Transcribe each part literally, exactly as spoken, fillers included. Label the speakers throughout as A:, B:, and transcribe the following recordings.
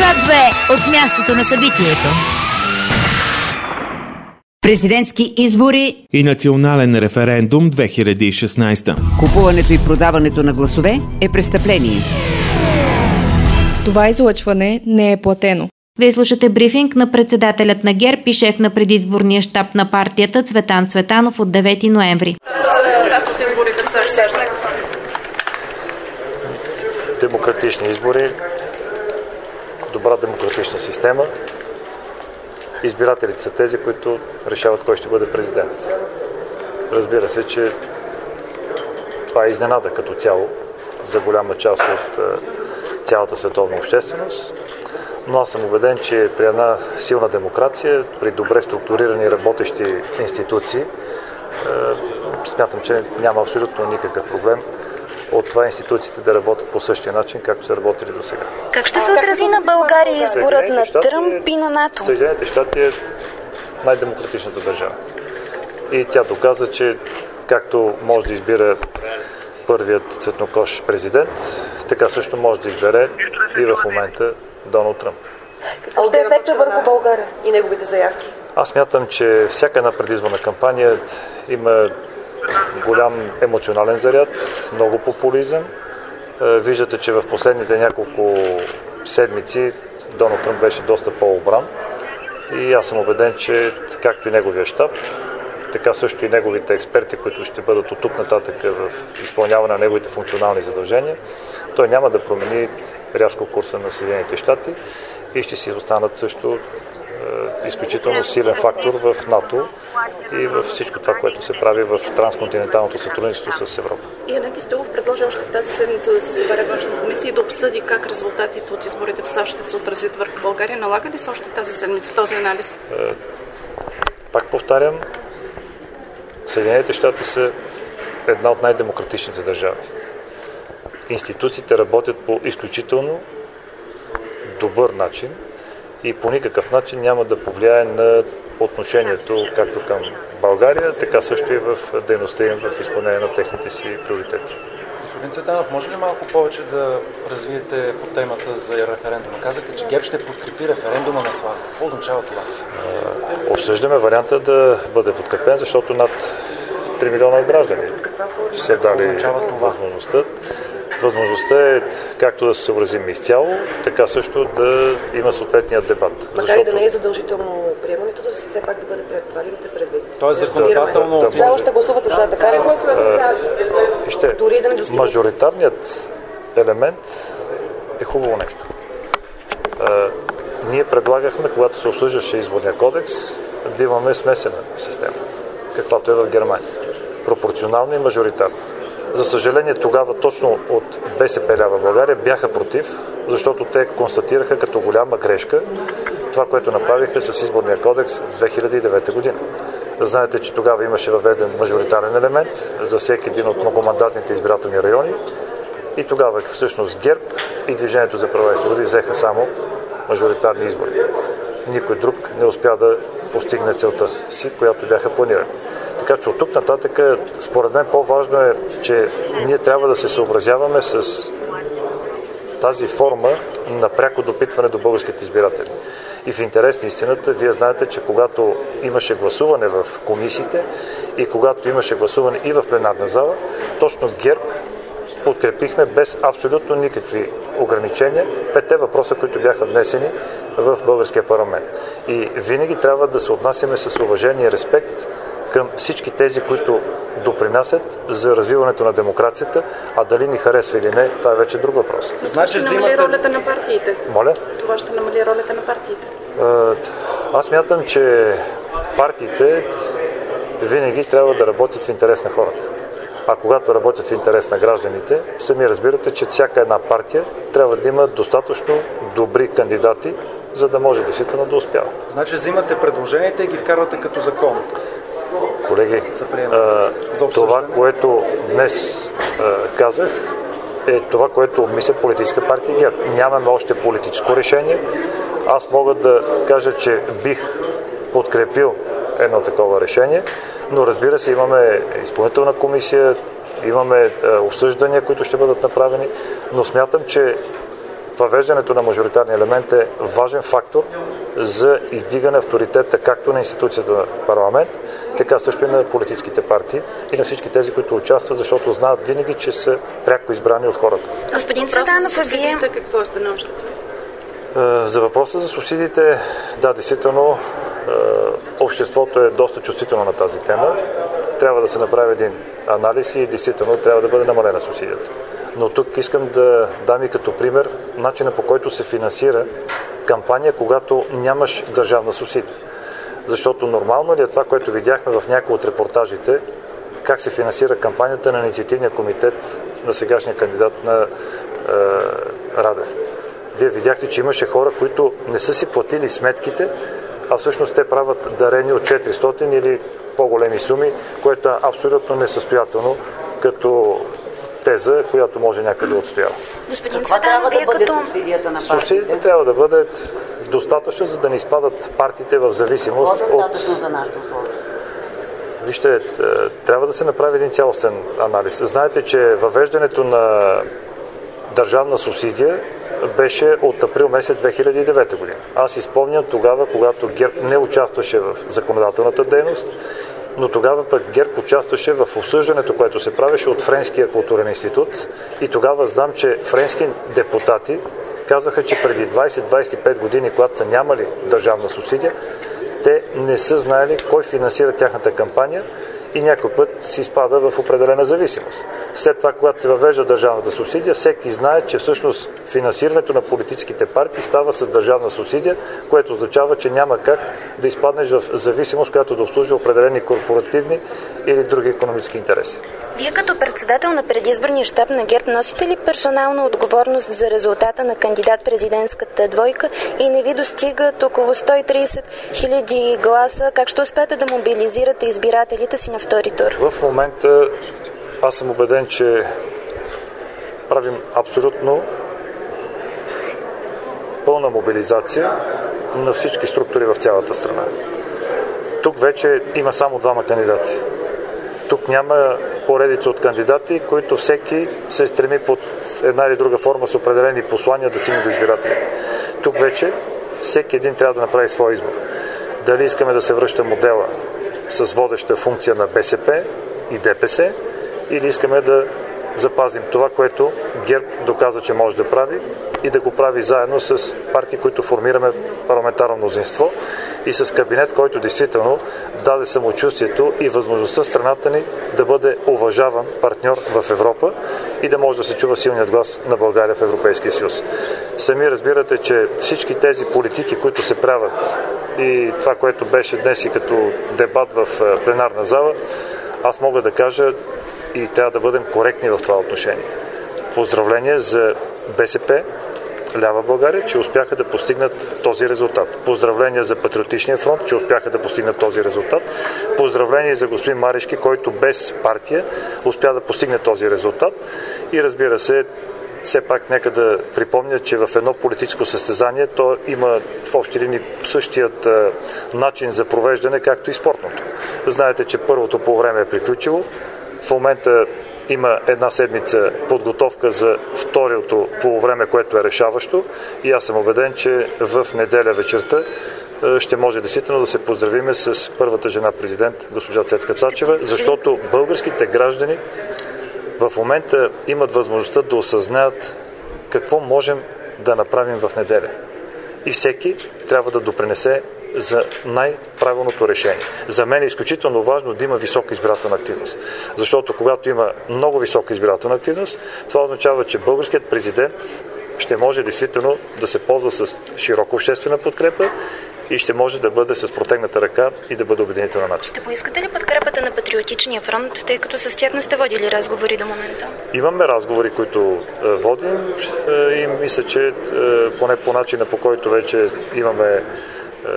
A: две от мястото на събитието.
B: Президентски избори
C: и национален референдум две хиляди и шестнадесета.
B: Купуването и продаването на гласове е престъпление.
D: Това излъчване не е платено.
E: Вие слушате брифинг на председателят на ГЕРБ и шеф на предизборния щаб на партията Цветан Цветанов от девети ноември.
F: Резултат от изборите в САЩ.
G: Демократични избори, добра демократична система. Избирателите са тези, които решават кой ще бъде президент. Разбира се, че това е изненада като цяло за голяма част от цялата световна общественост. Но аз съм убеден, че при една силна демокрация, при добре структурирани и работещи институции, смятам, че няма абсолютно никакъв проблем от това институциите да работят по същия начин, както са работили до сега.
H: Как ще се отрази на България изборът на Тръмп и на НАТО?
G: Съединените щати е най-демократичната държава. И тя доказа, че както може да избира първият цветнокож президент, така също може да избере и в момента Доналд Тръмп.
F: Какво ще е ефекта върху България и неговите заявки?
G: Аз смятам, че всяка една предизборна кампания има голям емоционален заряд, много популизъм. Виждате, че в последните няколко седмици Доналд Тръмп беше доста по-обран. И аз съм убеден, че както и неговия щаб, така също и неговите експерти, които ще бъдат от тук нататък в изпълняване на неговите функционални задължения, той няма да промени рязко курса на Съединените щати и ще си останат също е, изключително силен фактор в НАТО и във всичко това, което се прави в трансконтиненталното сътрудничество с Европа.
F: И Янаки Стоилов предложи още тази седмица да се събере външна комисия и да обсъди как резултатите от изборите в САЩ ще се отразят върху България. Налага ли се още тази седмица този анализ?
G: Е, пак повтарям, Съединените щати са една от най-демократичните държави. Институциите работят по изключително добър начин и по никакъв начин няма да повлияе на отношението както към България, така също и в дейността им в изпълнение на техните си приоритети.
I: Господин Цветанов, може ли малко повече да развиете по темата за референдума? Казахте, че ГЕРБ ще подкрепи референдума на Слава. Какво означава това?
G: Обсъждаме варианта да бъде подкрепен, защото над три милиона граждани се дали възможността. Възможността е както да се съобразим изцяло, така също да има съответния дебат.
F: Макар защото... и да не е задължително приемането, да се все пак да бъде прият. Това ли имате предвид?
I: Тоест законодателно...
F: Да, да, да ще гласувате за, така ли гласувате за?
G: Ще,
F: дори да не достигне.
G: Мажоритарният елемент е хубаво нещо. А, ние предлагахме, когато се обсъждаше изборния кодекс, да имаме смесена система, каквато е в Германия. Пропорционална и мажоритарна. За съжаление, тогава точно от БСП лява България бяха против, защото те констатираха като голяма грешка това, което направиха с изборния кодекс две хиляди и девета година. Знаете, че тогава имаше въведен мажоритарен елемент за всеки един от многомандатните избирателни райони и тогава всъщност ГЕРБ и Движението за права и свободи взеха само мажоритарни избори. Никой друг не успя да постигне целта си, която бяха планирани. Така че от тук нататък, според мен по-важно е, че ние трябва да се съобразяваме с тази форма на пряко допитване до българските избиратели. И в интерес на истината, вие знаете, че когато имаше гласуване в комисиите и когато имаше гласуване и в пленарна зала, точно ГЕРБ подкрепихме без абсолютно никакви ограничения петте въпроса, които бяха внесени в българския парламент. И винаги трябва да се отнасяме с уважение и респект към всички тези, които допринасят за развиването на демокрацията, а дали ни харесва или не, това е вече друг въпрос.
F: Значи ще намали взимате... ролята на партиите.
G: Моля?
F: Това ще намали ролята на партиите.
G: Аз мятам, че партиите винаги трябва да работят в интерес на хората. А когато работят в интерес на гражданите, сами разбирате, че всяка една партия трябва да има достатъчно добри кандидати, за да може действително да успява.
I: Значи взимате предложенията и ги вкарвате като закон.
G: Колеги, а, това, което днес а, казах, е това, което мисля политическа партия ГЕРБ. Нямаме още политическо решение. Аз мога да кажа, че бих подкрепил едно такова решение, но разбира се, имаме изпълнителна комисия, имаме а, обсъждания, които ще бъдат направени, но смятам, че въвеждането на мажоритарния елемент е важен фактор за издигане авторитета както на институцията на парламент, така също и на политическите партии и на всички тези, които участват, защото знаят винаги, че са пряко избрани от хората.
H: Господин Цветанов, вие...
F: Какво е становището?
G: За въпроса за субсидиите, да, действително, обществото е доста чувствително на тази тема. Трябва да се направи един анализ и действително трябва да бъде намалена субсидията. Но тук искам да дам и като пример начина, по който се финансира кампания, когато нямаш държавна субсидия. Защото нормално ли е това, което видяхме в някои от репортажите, как се финансира кампанията на инициативния комитет на сегашния кандидат на е, Радев. Вие видяхте, че имаше хора, които не са си платили сметките, а всъщност те правят дарения от четиристотин или по-големи суми, което е абсолютно несъстоятелно като теза, която може някъде да отстоява.
H: Господин Цветанов, вие да като...
G: Субсидиите трябва да бъдат достатъчно, за да не изпадат партиите в зависимост от...
J: Достатъчно за нашите условия.
G: Вижте, трябва да се направи един цялостен анализ. Знаете, че въвеждането на държавна субсидия беше от април месец две хиляди и девета година. Аз изпомням тогава, когато ГЕРБ не участваше в законодателната дейност, но тогава пък ГЕРБ участваше в обсъждането, което се правеше от Френския културен институт и тогава знам, че френски депутати казаха, че преди двайсет до двайсет и пет години, когато са нямали държавна субсидия, те не са знаели кой финансира тяхната кампания и някой път се изпада в определена зависимост. След това, когато се въвежда държавната субсидия, всеки знае, че всъщност финансирането на политическите партии става с държавна субсидия, което означава, че няма как да изпаднеш в зависимост, която да обслужва определени корпоративни или други икономически интереси.
H: Вие като председател на предизборния щаб на ГЕРБ носите ли персонална отговорност за резултата на кандидат-президентската двойка и не ви достигат около сто и трийсет хиляди гласа? Как ще успеете да мобилизирате избирателите си на втори тур?
G: В момента аз съм убеден, че правим абсолютно пълна мобилизация на всички структури в цялата страна. Тук вече има само двама кандидати. Тук няма поредица от кандидати, които всеки се стреми под една или друга форма с определени послания да стигне до избиратели. Тук вече всеки един трябва да направи своя избор. Дали искаме да се връща модела с водеща функция на БСП и ДПС, или искаме да запазим това, което ГЕРБ доказа, че може да прави и да го прави заедно с партии, които формираме парламентарно мнозинство и с кабинет, който действително даде самочувствието и възможността страната ни да бъде уважаван партньор в Европа и да може да се чува силният глас на България в Европейския съюз. Сами разбирате, че всички тези политики, които се правят и това, което беше днес и като дебат в пленарна зала, аз мога да кажа и трябва да бъдем коректни в това отношение. Поздравление за БСП, Лява България, че успяха да постигнат този резултат. Поздравление за Патриотичния фронт, че успяха да постигнат този резултат. Поздравление за господин Марешки, който без партия успя да постигне този резултат. И разбира се, все пак нека да припомня, че в едно политическо състезание то има в общи линии същият а, начин за провеждане, както и спортното. Знаете, че първото по време е приключило. В момента има една седмица подготовка за второто полувреме, което е решаващо и аз съм убеден, че в неделя вечерта ще може действително да се поздравиме с първата жена президент, госпожа Цецка Цачева, защото българските граждани в момента имат възможността да осъзнаят какво можем да направим в неделя. И всеки трябва да допринесе за най-правилното решение. За мен е изключително важно да има висока избирателна активност. Защото когато има много висока избирателна активност, това означава, че българският президент ще може действително да се ползва с широка обществена подкрепа и ще може да бъде с протегната ръка и да бъде обединител на нацията.
H: Ще поискате ли подкрепата на Патриотичния фронт, тъй като с тях не сте водили разговори до момента?
G: Имаме разговори, които е, водим е, и мисля, че е, поне по начина, по който вече имаме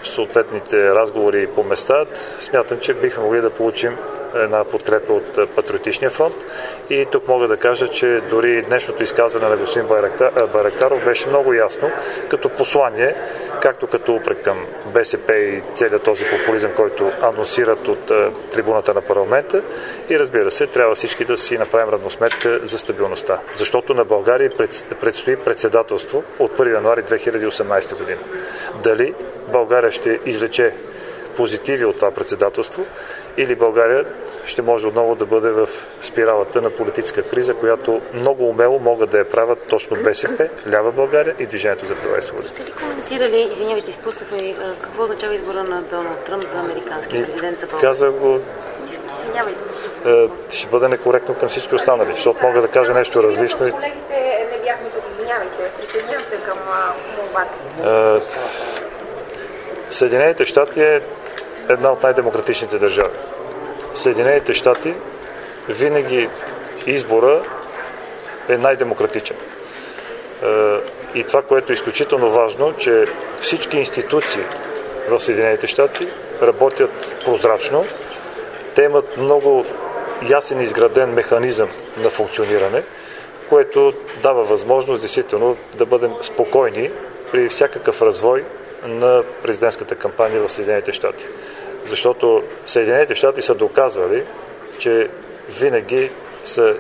G: съответните разговори по места, смятам, че бихме могли да получим една подкрепа от Патриотичния фронт. И тук мога да кажа, че дори днешното изказване на господин Байрактаров беше много ясно като послание, както като упрек към БСП и целият този популизъм, който анонсират от трибуната на парламента. И разбира се, трябва всички да си направим равносметка за стабилността. Защото на България предстои председателство от първи януари две хиляди и осемнадесета година. Дали България ще извлече позитиви от това председателство или България ще може отново да бъде в спиралата на политическа криза, която много умело могат да я правят точно БСП, Лява България и Движението за права и свободи.
J: Сте ли коментирали, извинявайте, изпуснахме, какво означава избора на Доналд Тръмп за американски президент за България?
G: Казах го.
J: Извинявайте.
G: Ще бъде некоректно към всички останали, защото мога да кажа нещо различно.
J: Колегите не бяхме тук, извинявайте. Присъединявам се към молбата.
G: Съединените щати е една от най-демократичните държави. Съединените щати винаги избора е най-демократичен. И това, което е изключително важно, че всички институции в Съединените щати работят прозрачно. Те имат много ясен изграден механизъм на функциониране, което дава възможност действително да бъдем спокойни при всякакъв развой на президентската кампания в Съединените щати. Защото Съединените щати са доказвали, че винаги са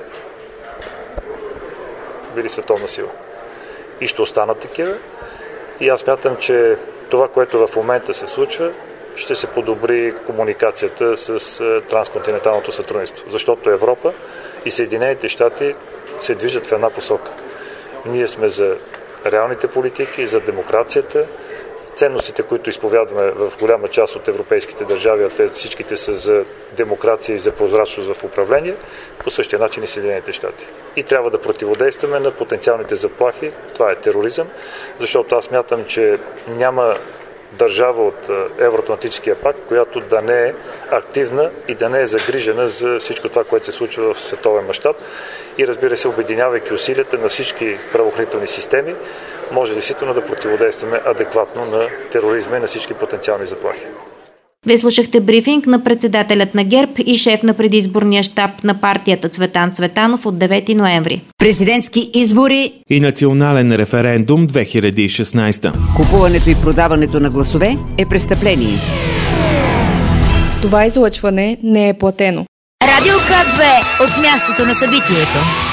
G: били световна сила. И ще останат такива. И аз смятам, че това, което в момента се случва, ще се подобри комуникацията с трансконтиненталното сътрудничество. Защото Европа и Съединените щати се движат в една посока. Ние сме за реалните политики, за демокрацията, ценностите, които изповядваме в голяма част от европейските държави, а те всичките са за демокрация и за прозрачност в управление, по същия начин и Съединените щати. И трябва да противодействаме на потенциалните заплахи. Това е тероризъм, защото аз смятам, че няма държава от Евроатлантическия пакт, която да не е активна и да не е загрижена за всичко това, което се случва в световен мащаб. И разбира се, обединявайки усилията на всички правоохранителни системи, може действително да противодействаме адекватно на тероризма и на всички потенциални заплахи.
E: Вие слушахте брифинг на председателят на ГЕРБ и шеф на предизборния щаб на партията Цветан Цветанов от девети ноември.
A: Президентски избори
C: и национален референдум две хиляди и шестнадесета.
B: Купуването и продаването на гласове е престъпление.
D: Това излъчване не е платено.
A: Радио К две от мястото на събитието.